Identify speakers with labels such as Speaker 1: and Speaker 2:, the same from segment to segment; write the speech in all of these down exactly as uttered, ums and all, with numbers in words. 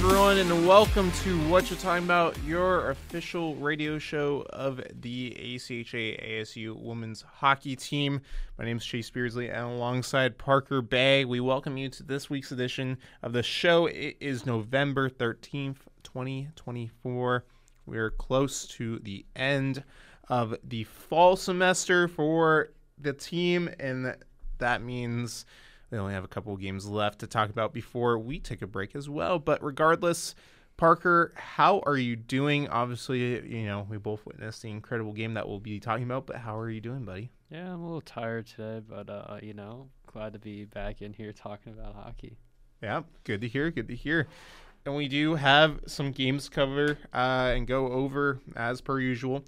Speaker 1: everyone, and welcome to What You're Talking About, your official radio show of the A C H A A S U women's hockey team. My name is Chase Beardsley, and alongside Parker Bay, we welcome you to this week's edition of the show. It is November thirteenth, twenty twenty-four. We are close to the end of the fall semester for the team, and that means we only have a couple of games left to talk about before we take a break as well. But regardless, Parker, how are you doing? Obviously, you know, we both witnessed the incredible game that we'll be talking about, but how are you doing, buddy?
Speaker 2: Yeah, I'm a little tired today, but, uh, you know, glad to be back in here talking about hockey.
Speaker 1: Yeah, good to hear, good to hear. And we do have some games to cover uh, and go over as per usual.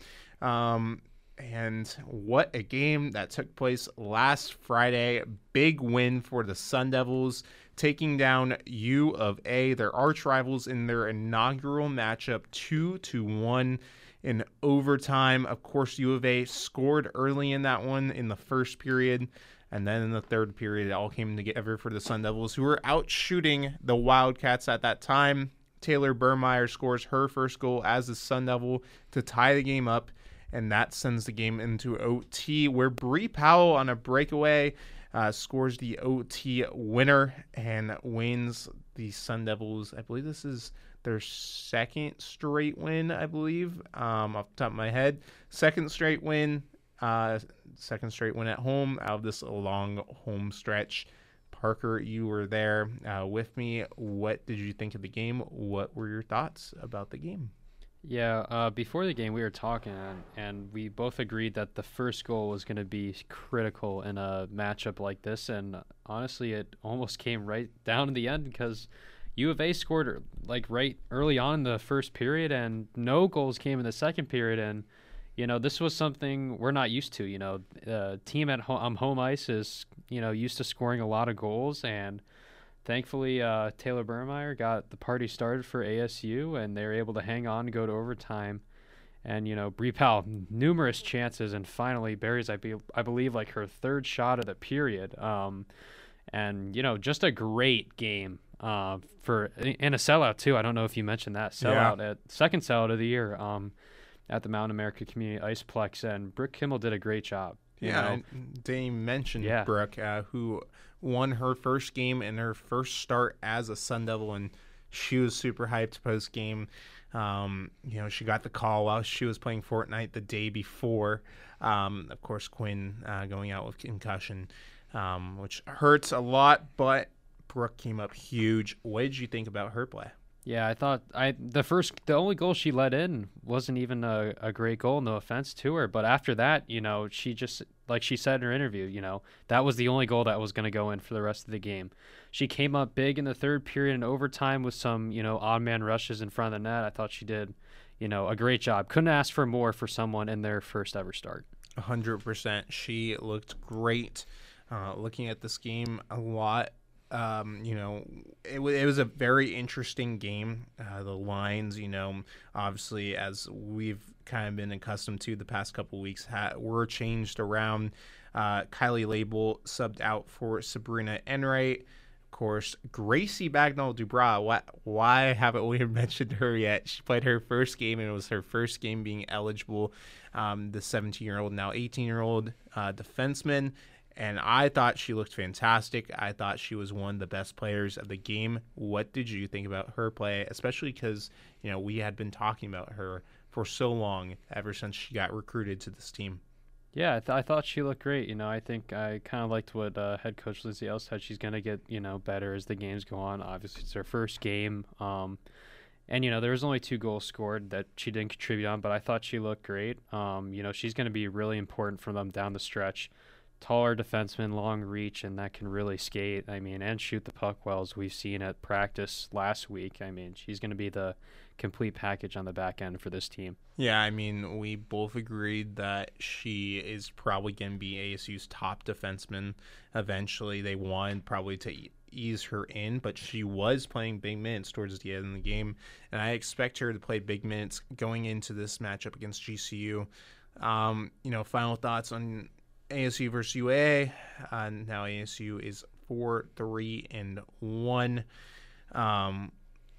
Speaker 1: Um And what a game that took place last Friday. Big win for the Sun Devils, taking down U of A, their arch rivals, in their inaugural matchup, two to one in overtime. Of course, U of A scored early in that one in the first period, and then in the third period, it all came together for the Sun Devils, who were out shooting the Wildcats at that time. Taylor Burmeyer scores her first goal as a Sun Devil to tie the game up, and that sends the game into O T, where Bree Powell on a breakaway uh, scores the O T winner and wins the Sun Devils. I believe this is their second straight win, I believe, um, off the top of my head. Second straight win, uh, second straight win at home out of this long home stretch. Parker, you were there uh, with me. What did you think of the game? What were your thoughts about the game?
Speaker 2: Yeah, uh, before the game we were talking, and we both agreed that the first goal was going to be critical in a matchup like this, and honestly, it almost came right down to the end because U of A scored like right early on in the first period, and no goals came in the second period, and you know this was something we're not used to. You know, the team at home, um, home ice is you know used to scoring a lot of goals, and thankfully, uh, Taylor Burmeyer got the party started for A S U, and they were able to hang on, go to overtime. And, you know, Bree Powell, numerous chances, and finally buries, I, be, I believe, like her third shot of the period. Um, and, you know, just a great game uh, for and a sellout, too. I don't know if you mentioned that. Sellout,
Speaker 1: Yeah.
Speaker 2: at second sellout of the year um, at the Mountain America Community Iceplex, and Brooke Kimmel did a great job.
Speaker 1: Yeah,
Speaker 2: know?
Speaker 1: and they mentioned
Speaker 2: Yeah.
Speaker 1: Brooke, uh, who won her first game and her first start as a Sun Devil, and she was super hyped post game. Um, you know, she got the call while she was playing Fortnite the day before. Um, of course, Quinn uh, going out with concussion, um, which hurts a lot, but Brooke came up huge. What did you think about her play?
Speaker 2: Yeah, I thought I the first the only goal she let in wasn't even a, a great goal, no offense to her. But after that, you know, she just like she said in her interview, you know, that was the only goal that was going to go in for the rest of the game. She came up big in the third period and overtime with some, you know, odd man rushes in front of the net. I thought she did, you know, a great job. Couldn't ask for more for someone in their first ever start.
Speaker 1: A hundred percent. She looked great. Uh, looking at this game a lot. Um, you know, it, w- it was a very interesting game. Uh, the lines, you know, obviously, as we've kind of been accustomed to the past couple weeks, ha- were changed around. Uh, Kylie Label subbed out for Sabrina Enright. Of course, Gracie Bagnall-Dubras. Why, why haven't we mentioned her yet? She played her first game, and it was her first game being eligible. Um, the seventeen-year-old, now eighteen-year-old uh, defenseman. And I thought she looked fantastic. I thought she was one of the best players of the game. What did you think about her play, especially because, you know, we had been talking about her for so long ever since she got recruited to this team?
Speaker 2: Yeah, I, th- I thought she looked great. You know, I think I kind of liked what uh, head coach Lindsay Ellis said. She's going to get, you know, better as the games go on. Obviously, it's her first game. Um, and, you know, there was only two goals scored that she didn't contribute on, but I thought she looked great. Um, you know, she's going to be really important for them down the stretch. Taller defenseman, long reach, and that can really skate. I mean, and shoot the puck well, as we've seen at practice last week. I mean, she's going to be the complete package on the back end for this team.
Speaker 1: Yeah, I mean, we both agreed that she is probably going to be A S U's top defenseman eventually. They wanted probably to e- ease her in, but she was playing big minutes towards the end of the game, and I expect her to play big minutes going into this matchup against G C U. Um, you know, final thoughts on A S U versus U A. Uh, now A S U is four, three, and one. Um,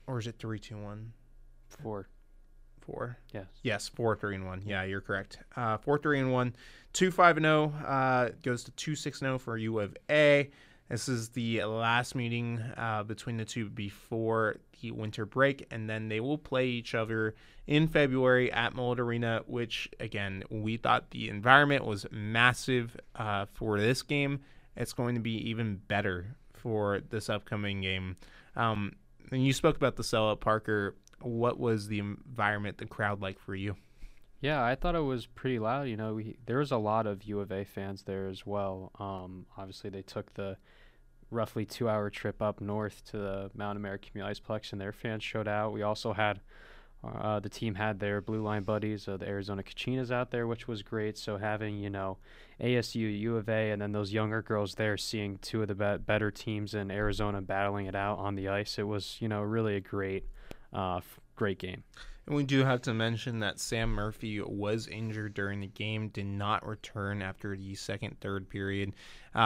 Speaker 1: Or is it three, two, one?
Speaker 2: Four.
Speaker 1: Four.
Speaker 2: Yes.
Speaker 1: Yes, four, three, and one. Yeah, you're correct. Uh, four, three, and one. Two, five, and zero. Uh, goes to two, six, and zero for U of A. This is the last meeting uh, between the two before the winter break, and then they will play each other in February at Mullet Arena, which, again, we thought the environment was massive uh, for this game. It's going to be even better for this upcoming game. Um, and you spoke about the sellout, Parker. What was the environment, the crowd like for you?
Speaker 2: Yeah, I thought it was pretty loud. You know, we, there was a lot of U of A fans there as well. Um, obviously, they took the roughly two-hour trip up north to the Mount America Community Iceplex, and their fans showed out. We also had uh, the team had their Blue Line buddies, uh, the Arizona Kachinas, out there, which was great. So having, you know, A S U, U of A, and then those younger girls there, seeing two of the be- better teams in Arizona battling it out on the ice, it was, you know, really a great, uh, f- great game.
Speaker 1: And we do have to mention that Sam Murphy was injured during the game, did not return after the second, third period.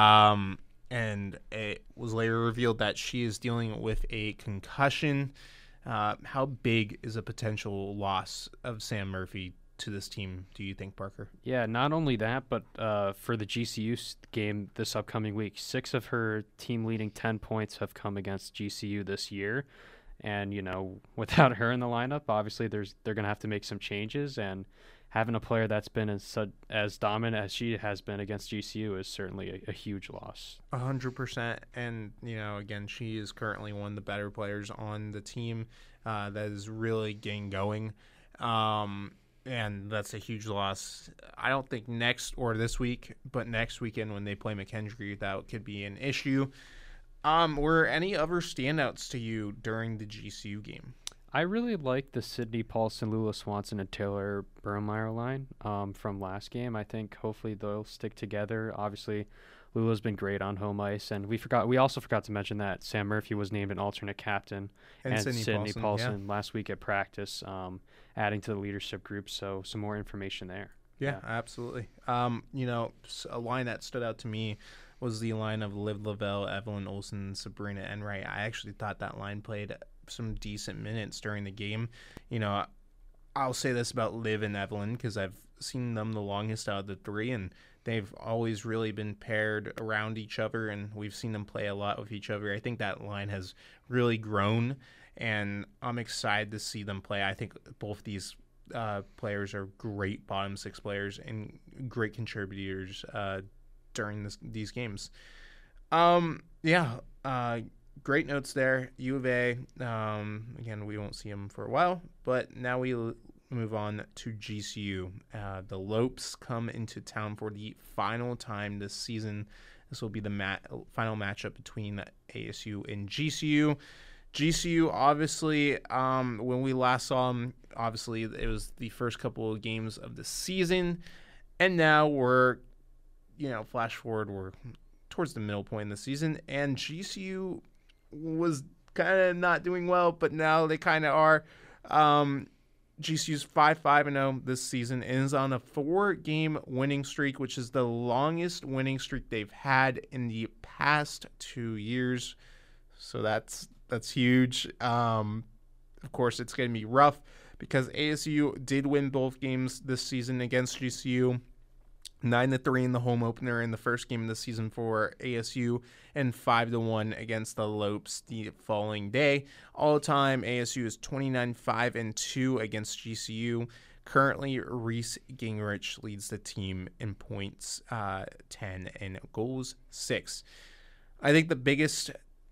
Speaker 1: Um, and it was later revealed that she is dealing with a concussion. Uh, how big is a potential loss of Sam Murphy to this team, do you think, Parker?
Speaker 2: Yeah, not only that, but uh, for the G C U game this upcoming week, six of her team-leading ten points have come against G C U this year. And, you know, without her in the lineup, obviously there's they're going to have to make some changes. And having a player that's been as, as dominant as she has been against G C U is certainly a, a huge loss.
Speaker 1: A hundred percent. And, you know, again, she is currently one of the better players on the team uh, that is really getting going. Um, and that's a huge loss. I don't think next or this week, but next weekend when they play McKendree, that could be an issue. Um, were any other standouts to you during the G C U game?
Speaker 2: I really like the Sydney Paulson, Lula Swanson, and Taylor Burmeyer line um, from last game. I think hopefully they'll stick together. Obviously, Lula's been great on home ice, and we forgot. We also forgot to mention that Sam Murphy was named an alternate captain,
Speaker 1: and,
Speaker 2: and
Speaker 1: Sydney,
Speaker 2: Sydney
Speaker 1: Paulson,
Speaker 2: Paulson
Speaker 1: yeah.
Speaker 2: last week at practice, um, adding to the leadership group. So some more information there.
Speaker 1: Yeah, yeah. Absolutely. Um, you know, a line that stood out to me was the line of Liv Lavelle, Evelyn Olsen, Sabrina Enright. I actually thought that line played some decent minutes during the game. You know, I'll say this about Liv and Evelyn because I've seen them the longest out of the three, and they've always really been paired around each other, and we've seen them play a lot with each other. I think that line has really grown, and I'm excited to see them play. I think both these uh, players are great bottom six players and great contributors uh during this, these games. Um, yeah, uh, great notes there. U of A, um, again, we won't see them for a while, but now we l- move on to G C U. Uh, the Lopes come into town for the final time this season. This will be the mat- final matchup between A S U and G C U. G C U, obviously, um, when we last saw them, obviously, it was the first couple of games of the season, and now we're you know, flash forward, we're towards the middle point in the season, and G C U was kind of not doing well, but now they kind of are. Um, G C U's five five and oh this season is on a four-game winning streak, which is the longest winning streak they've had in the past two years. So that's that's huge. Um, of course, it's going to be rough because A S U did win both games this season against G C U. nine to three in the home opener in the first game of the season for A S U, and five to one against the Lopes the following day. All time, A S U is twenty-nine five and two against G C U. Currently, Reese Gingrich leads the team in points, uh, ten, and goals, six. I think the biggest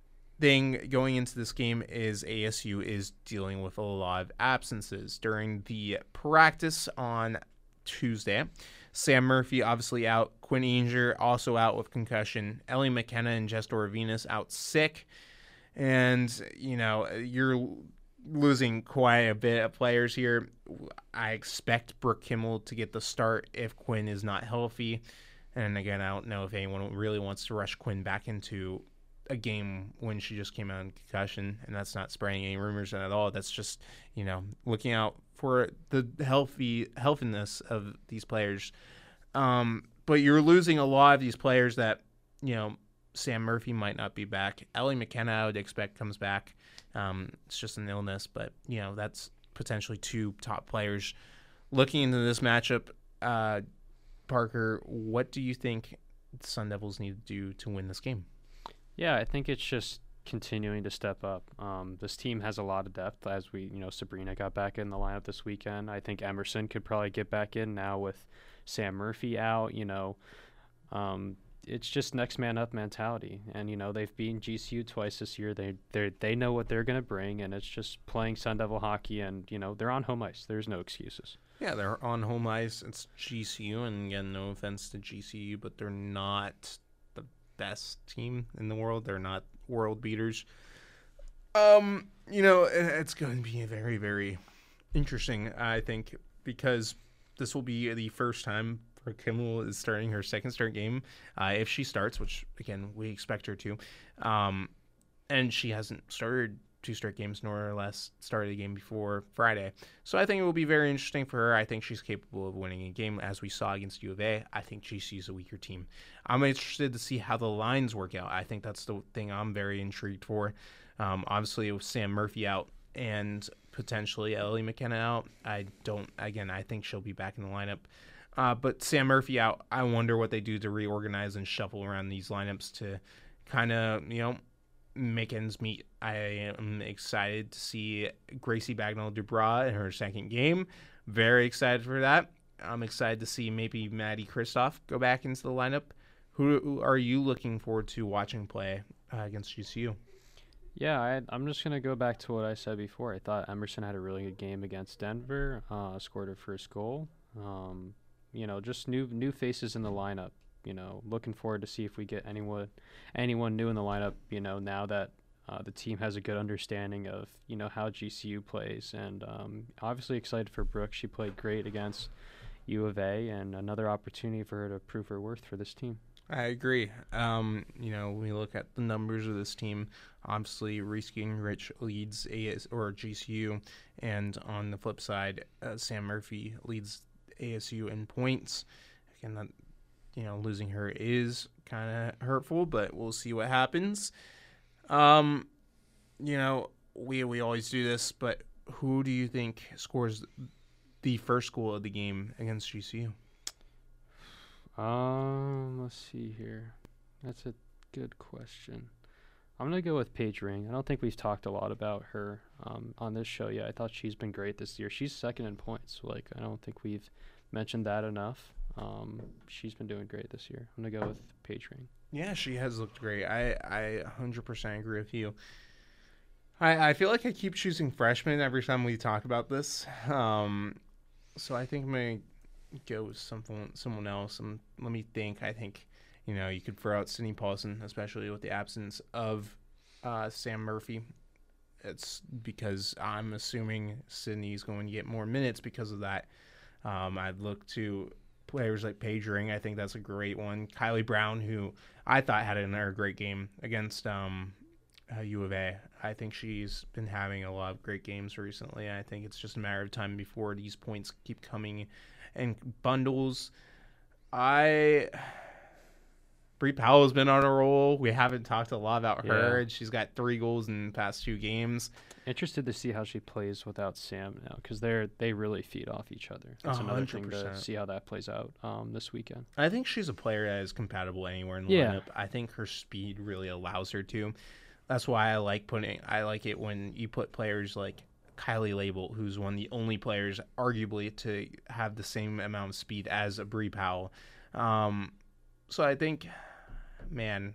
Speaker 1: thing going into this game is A S U is dealing with a lot of absences. During the practice on Tuesday, Sam Murphy obviously out. Quinn Ainger also out with concussion. Ellie McKenna and Jess Venus out sick. And, you know, you're losing quite a bit of players here. I expect Brooke Kimmel to get the start if Quinn is not healthy. And again, I don't know if anyone really wants to rush Quinn back into a game when she just came out in concussion, and that's not spreading any rumors at all. That's just, you know, looking out for the healthy healthiness of these players. Um, but you're losing a lot of these players that, you know, Sam Murphy might not be back. Ellie McKenna, I would expect, comes back. Um, it's just an illness, but, you know, that's potentially two top players. Looking into this matchup, uh, Parker, what do you think the Sun Devils need to do to win this game?
Speaker 2: Yeah, I think it's just continuing to step up. Um, this team has a lot of depth. As we, you know, Sabrina got back in the lineup this weekend. I think Emerson could probably get back in now with Sam Murphy out. You know, um, it's just next man up mentality. And you know, they've beaten G C U twice this year. They they they know what they're gonna bring, and it's just playing Sun Devil hockey. And you know, they're on home ice. There's no excuses.
Speaker 1: Yeah, they're on home ice. It's G C U, and again, no offense to G C U, but they're not the best team in the world. They're not world beaters. Um, you know, it's going to be very, very interesting, I think, because this will be the first time for Kimmel is starting her second start game, uh, if she starts, which, again, we expect her to. Um, and she hasn't started two start games, nor less started a game before Friday. So I think it will be very interesting for her. I think she's capable of winning a game, as we saw against U of A. I think G C U is a weaker team. I'm interested to see how the lines work out. I think that's the thing I'm very intrigued for. Um, obviously, with Sam Murphy out and potentially Ellie McKenna out, I don't, again, I think she'll be back in the lineup. Uh, but Sam Murphy out, I wonder what they do to reorganize and shuffle around these lineups to kind of, you know, make ends meet. I am excited to see Gracie Bagnall-Dubras in her second game. Very excited for that. I'm excited to see maybe Maddie Kristoff go back into the lineup. Who, who are you looking forward to watching play uh, against G C U?
Speaker 2: Yeah, I, I'm just going to go back to what I said before. I thought Emerson had a really good game against Denver, uh, scored her first goal. Um, you know, just new new faces in the lineup. You know, looking forward to see if we get anyone anyone new in the lineup, you know, now that uh, the team has a good understanding of, you know, how G C U plays. And um, obviously excited for Brooke. She played great against U of A, and another opportunity for her to prove her worth for this team.
Speaker 1: I agree. Um, you know, we look at the numbers of this team. Obviously, Reese Gingrich leads A S or G C U, and on the flip side, uh, Sam Murphy leads A S U in points. Again, that, you know, losing her is kind of hurtful, but we'll see what happens. Um, you know, we we always do this, but who do you think scores the first goal of the game against G C U?
Speaker 2: Um, let's see here. That's a good question. I'm going to go with Paige Ring. I don't think we've talked a lot about her um, on this show yet. I thought she's been great this year. She's second in points. Like, I don't think we've mentioned that enough. Um, she's been doing great this year. I'm going to go with Paige Ring.
Speaker 1: Yeah, she has looked great. I, I one hundred percent agree with you. I, I feel like I keep choosing freshmen every time we talk about this. Um, so I think I'm going to go with someone, someone else. And let me think. I think, you know, you could throw out Sydney Paulson, especially with the absence of uh, Sam Murphy. It's because I'm assuming Sydney's going to get more minutes because of that. Um, I'd look to players like Paige Ring. I think that's a great one. Kylie Brown, who I thought had another great game against um, uh, U of A. I think she's been having a lot of great games recently. I think it's just a matter of time before these points keep coming in bundles. I... Bree Powell has been on a roll. We haven't talked a lot about her.
Speaker 2: Yeah.
Speaker 1: She's got three goals in the past two games.
Speaker 2: Interested to see how she plays without Sam now, because they're they really feed off each other. That's
Speaker 1: one
Speaker 2: another
Speaker 1: hundred
Speaker 2: thing to
Speaker 1: percent.
Speaker 2: see how that plays out um, this weekend.
Speaker 1: I think she's a player that is compatible anywhere in the
Speaker 2: Yeah.
Speaker 1: lineup. I think her speed really allows her to. That's why I like putting. I like it when you put players like Kylie Label, who's one of the only players, arguably, to have the same amount of speed as a Bree Powell. Um, so I think, man,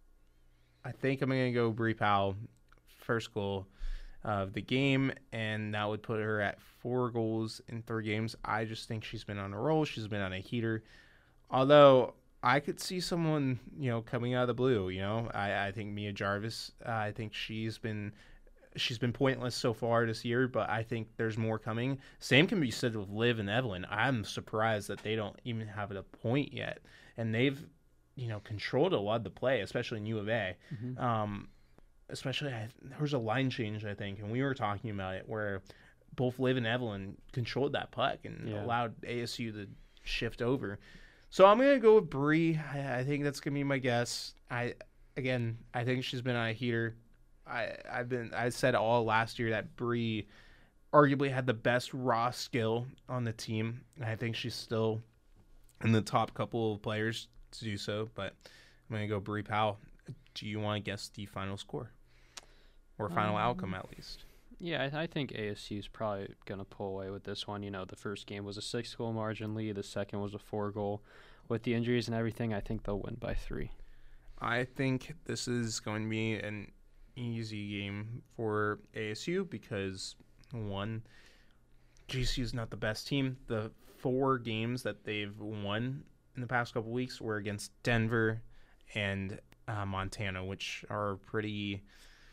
Speaker 1: I think I'm gonna go Bree Powell, first goal of the game, and that would put her at four goals in three games. I just think she's been on a roll. She's been on a heater. Although I could see someone, you know, coming out of the blue. You know, I, I think Mia Jarvis. Uh, I think she's been she's been pointless so far this year, but I think there's more coming. Same can be said with Liv and Evelyn. I'm surprised that they don't even have a point yet, and they've, you know, controlled a lot of the play, especially in U of A.
Speaker 2: Mm-hmm.
Speaker 1: Um, especially, I, there was a line change, I think, and we were talking about it, where both Liv and Evelyn controlled that puck and
Speaker 2: Yeah.
Speaker 1: allowed A S U to shift over. So I'm going to go with Bree. I, I think that's going to be my guess. I Again, I think she's been on a heater. I I've been I said all last year that Bree arguably had the best raw skill on the team. And I think she's still in the top couple of players to do so. But I'm gonna go Bree Powell. Do you want to guess the final score or final um, outcome at least?
Speaker 2: Yeah, I, I think A S U is probably gonna pull away with this one. You know, the first game was a six-goal margin lead. The second was a four-goal. With the injuries and everything, I think they'll win by three.
Speaker 1: I think this is going to be an easy game for A S U because, one, G C U is not the best team. The four games that they've won in the past couple weeks were against Denver and uh, Montana, which are pretty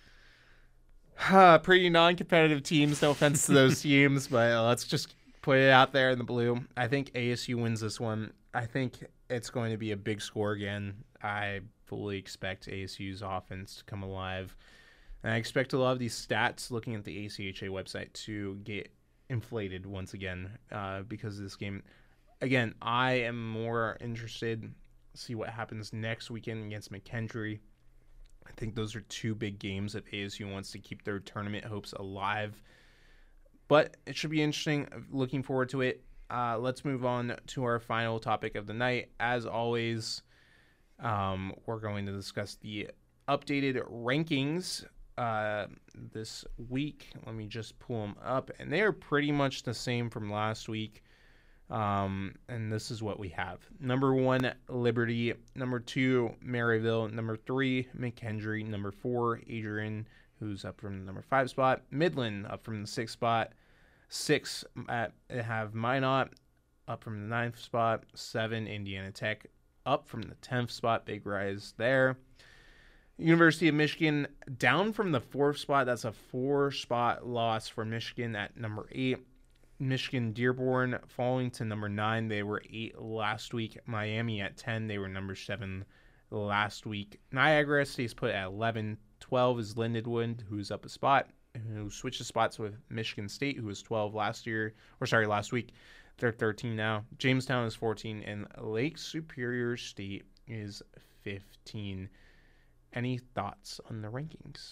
Speaker 1: uh, pretty non-competitive teams. No offense to those teams, but uh, let's just put it out there in the blue. I think A S U wins this one. I think it's going to be a big score again. I fully expect A S U's offense to come alive. And I expect a lot of these stats, looking at the A C H A website, to get inflated once again uh, because of this game. Again, I am more interested to see what happens next weekend against McKendree. I think those are two big games if A S U wants to keep their tournament hopes alive. But it should be interesting. Looking forward to it. Uh, let's move on to our final topic of the night. As always, um, we're going to discuss the updated rankings uh, this week. Let me just pull them up. And they are pretty much the same from last week. Um, and this is what we have. Number one, Liberty. Number two, Maryville. Number three, McKendree. Number four, Adrian, who's up from the number five spot. Midland up from the sixth spot. Six at have Minot up from the ninth spot. Seven, Indiana Tech up from the tenth spot. Big rise there. University of Michigan down from the fourth spot. That's a four spot loss for Michigan at number eight. Michigan Dearborn falling to number nine. They were eight last week. Miami at ten. They were number seven last week. Niagara stays put at eleven. twelve is Lindenwood, who's up a spot, who switches spots with Michigan State, who was twelve last year, or sorry, last week. They're thirteen now. Jamestown is fourteen, and Lake Superior State is fifteen. Any thoughts on the rankings?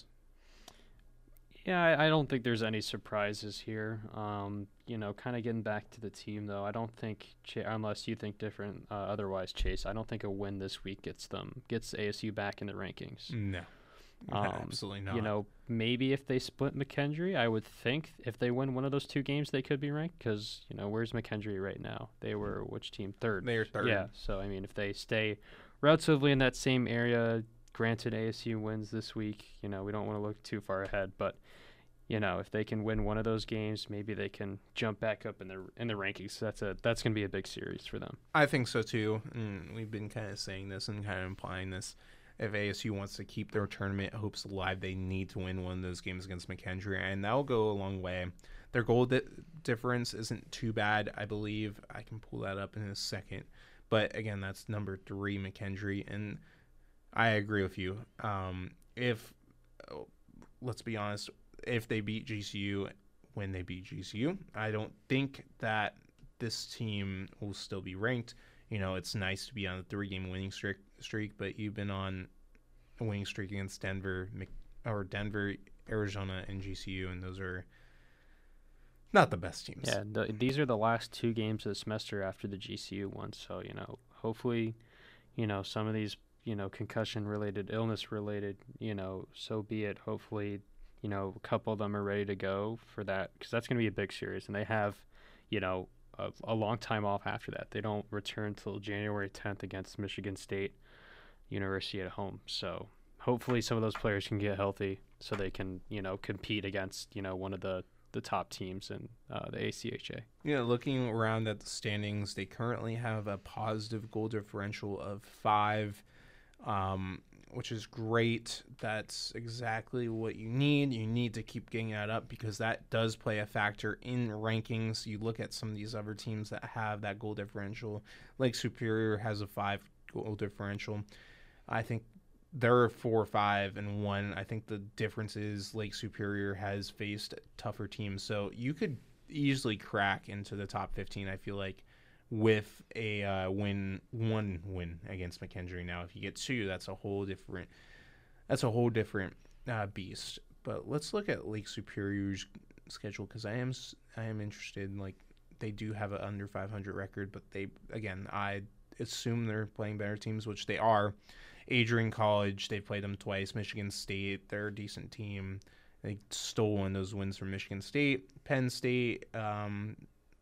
Speaker 2: Yeah, I, I don't think there's any surprises here. Um, you know, kind of getting back to the team, though, I don't think, Ch- unless you think different, uh, otherwise, Chase, I don't think a win this week gets them, gets A S U back in the rankings.
Speaker 1: No.
Speaker 2: Um,
Speaker 1: Absolutely not.
Speaker 2: You know, maybe if they split McKendree, I would think if they win one of those two games, they could be ranked. Because, you know, where's McKendree right now? They were which team? Third.
Speaker 1: They are third.
Speaker 2: Yeah. So, I mean, if they stay relatively in that same area, granted A S U wins this week, you know, we don't want to look too far ahead. But, you know, if they can win one of those games, maybe they can jump back up in the in the rankings. So that's a that's going to be a big series for them.
Speaker 1: I think so, too. And we've been kind of saying this and kind of implying this. If A S U wants to keep their tournament hopes alive, they need to win one of those games against McKendree, and that will go a long way. Their goal di- difference isn't too bad, I believe. I can pull that up in a second. But, again, that's number three, McKendree, and I agree with you. Um, if, let's be honest, if they beat G C U when they beat G C U, I don't think that this team will still be ranked. You know, it's nice to be on a three-game winning streak, streak, but you've been on a winning streak against Denver, or Denver, Arizona, and G C U, and those are not the best teams.
Speaker 2: Yeah, the, these are the last two games of the semester after the G C U one. So, you know, hopefully, you know, some of these, you know, concussion-related, illness-related, you know, so be it. Hopefully, you know, a couple of them are ready to go for that, because that's going to be a big series, and they have, you know, A, a long time off after that. They don't return till January tenth against Michigan State University at home. So hopefully some of those players can get healthy so they can, you know, compete against, you know, one of the, the top teams in uh, the A C H A.
Speaker 1: Yeah, looking around at the standings, they currently have a positive goal differential of five, um, which is great. That's exactly what you need. You need to keep getting that up because that does play a factor in rankings. You look at some of these other teams that have that goal differential. Lake Superior has a five goal differential. I think they're four, five, and one. I think the difference is Lake Superior has faced tougher teams. So you could easily crack into the top fifteen, I feel like, with a uh, win, one win against McKendree. Now, if you get two, that's a whole different, that's a whole different uh, beast. But let's look at Lake Superior's schedule because I am I am interested. In, like they do have an under five hundred record, but they again I assume they're playing better teams, which they are. Adrian College, they've played them twice. Michigan State, they're a decent team. They stole one of those wins from Michigan State. Penn State, um,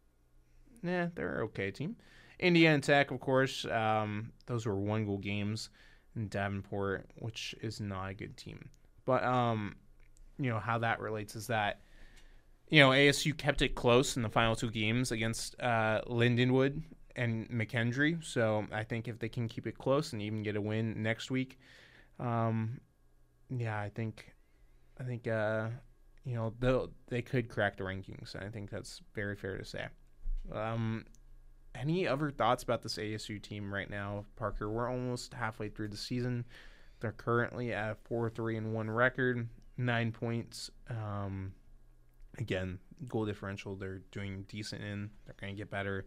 Speaker 1: yeah, they're an okay team. Indiana Tech, of course, um, those were one-goal games. And Davenport, which is not a good team. But, um, you know, how that relates is that, you know, A S U kept it close in the final two games against uh, Lindenwood and McKendree. So I think if they can keep it close and even get a win next week, um, yeah, I think I think uh, you know they they could crack the rankings. I think that's very fair to say. Um, any other thoughts about this A S U team right now, Parker? We're almost halfway through the season. They're currently at a four three and one record, nine points. Um, again, goal differential they're doing decent in. They're going to get better.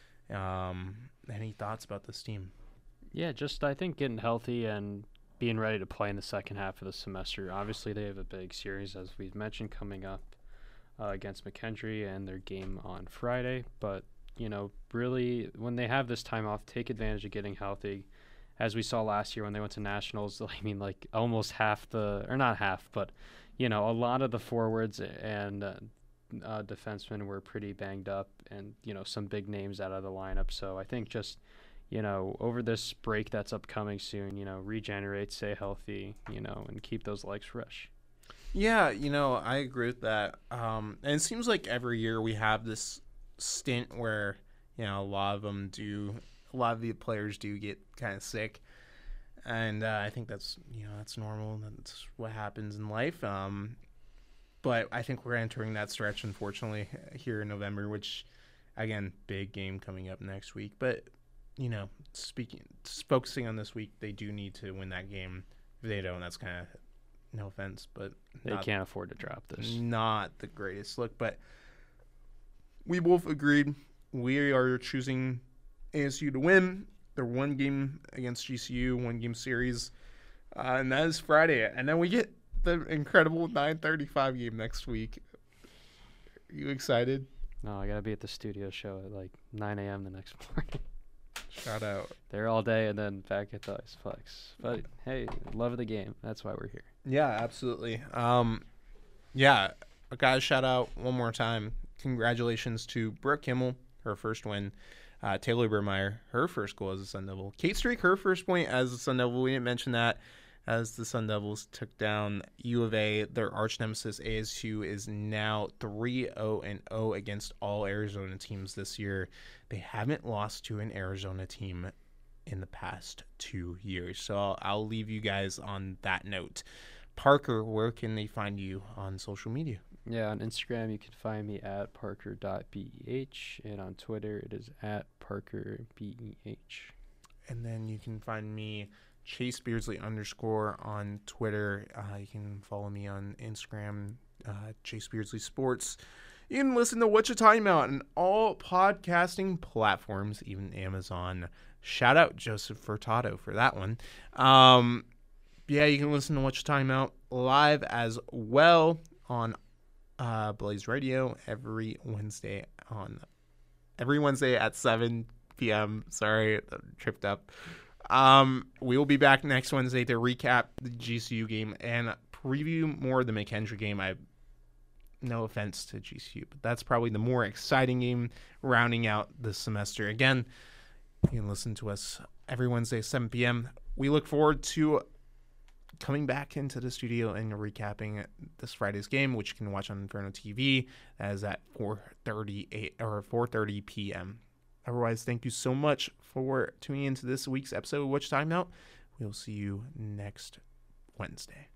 Speaker 1: Um, any thoughts about this team?
Speaker 2: Yeah, just I think getting healthy and being ready to play in the second half of the semester. Obviously, they have a big series, as we've mentioned, coming up uh, against McKendree and their game on Friday. But, you know, really, when they have this time off, take advantage of getting healthy. As we saw last year when they went to nationals, I mean, like almost half the, or not half, but, you know, a lot of the forwards and uh, uh, defensemen were pretty banged up and, you know, some big names out of the lineup. So I think just, you know, over this break that's upcoming soon, you know, regenerate, stay healthy, you know, and keep those legs fresh.
Speaker 1: Yeah, you know, I agree with that. Um, and it seems like every year we have this stint where, you know, a lot of them do, a lot of the players do get kind of sick. And uh, I think that's, you know, that's normal. That's what happens in life. Um, but I think we're entering that stretch, unfortunately, here in November, which, again, big game coming up next week. But, you know, speaking, focusing on this week, they do need to win that game. If they don't, that's kind of, no offense, but
Speaker 2: they
Speaker 1: not,
Speaker 2: can't afford to drop this.
Speaker 1: Not the greatest look, but we both agreed we are choosing A S U to win. They're one game against G C U, one game series, uh, and that is Friday. And then we get the incredible nine thirty-five game next week. Are you excited?
Speaker 2: No, I gotta be at the studio show at like nine a.m. the next morning.
Speaker 1: Shout out.
Speaker 2: There all day and then back at the Ice Flex. But hey, love the game. That's why we're here.
Speaker 1: Yeah, absolutely. Um, yeah, guys, shout out one more time. Congratulations to Brooke Kimmel, her first win. Uh, Taylor Burmeyer, her first goal as a Sun Devil. Kate Streak, her first point as a Sun Devil. We didn't mention that as the Sun Devils took down U of A. Their arch nemesis, A S U, is now three oh and oh against all Arizona teams this year. They haven't lost to an Arizona team in the past two years. So I'll, I'll leave you guys on that note. Parker, where can they find you on social media?
Speaker 2: Yeah, on Instagram, you can find me at parker dot b e h, and on Twitter, it is at parker b e h.
Speaker 1: And then you can find me, Chase Beardsley underscore on Twitter. Uh, you can follow me on Instagram, uh, Chase Beardsley Sports. You can listen to What You Talking About on all podcasting platforms, even Amazon. Shout out Joseph Furtado for that one. Um, yeah, you can listen to What You Talking About live as well on uh, Blaze Radio every Wednesday on every Wednesday at seven p.m. Sorry, I'm tripped up. Um, we will be back next Wednesday to recap the G C U game and preview more of the McKendree game. I no offense to G C U, but that's probably the more exciting game rounding out the semester. Again, you can listen to us every Wednesday, seven p.m. We look forward to coming back into the studio and recapping this Friday's game, which you can watch on Inferno T V. That is at four thirty-eight or four thirty p.m. Otherwise, thank you so much for tuning into this week's episode of What You Talking About. We'll see you next Wednesday.